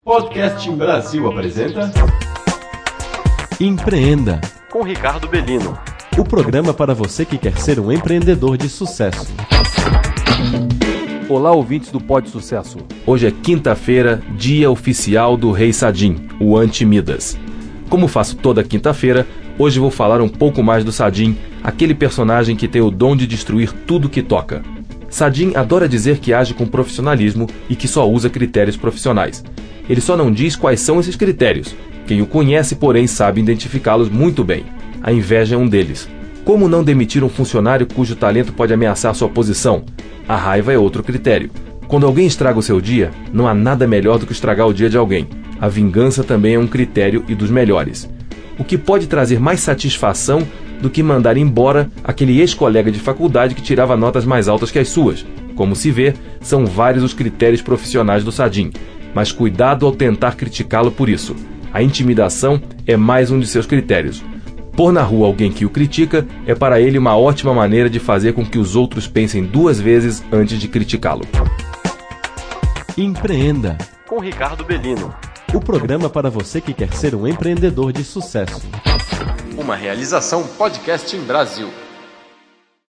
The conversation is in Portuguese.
Podcast Brasil apresenta Empreenda, com Ricardo Bellino. o programa para você que quer ser um empreendedor de sucesso. Olá, ouvintes do Pod Sucesso. Hoje é quinta-feira, dia oficial do Rei Sadim, o Anti-Midas. Como faço toda quinta-feira, hoje vou falar um pouco mais do Sadim, aquele personagem que tem o dom de destruir tudo que toca. Sadim adora dizer que age com profissionalismo e que só usa critérios profissionais. Ele só não diz quais são esses critérios. Quem o conhece, porém, sabe identificá-los muito bem. A inveja é um deles. Como não demitir um funcionário cujo talento pode ameaçar sua posição? A raiva é outro critério. Quando alguém estraga o seu dia, não há nada melhor do que estragar o dia de alguém. A vingança também é um critério e dos melhores. O que pode trazer mais satisfação do que mandar embora aquele ex-colega de faculdade que tirava notas mais altas que as suas? Como se vê, são vários os critérios profissionais do Sadim. Mas cuidado ao tentar criticá-lo por isso. A intimidação é mais um de seus critérios. Pôr na rua alguém que o critica é para ele uma ótima maneira de fazer com que os outros pensem duas vezes antes de criticá-lo. Empreenda, Com Ricardo Bellino. o programa para você que quer ser um empreendedor de sucesso. uma realização Podcast Brasil.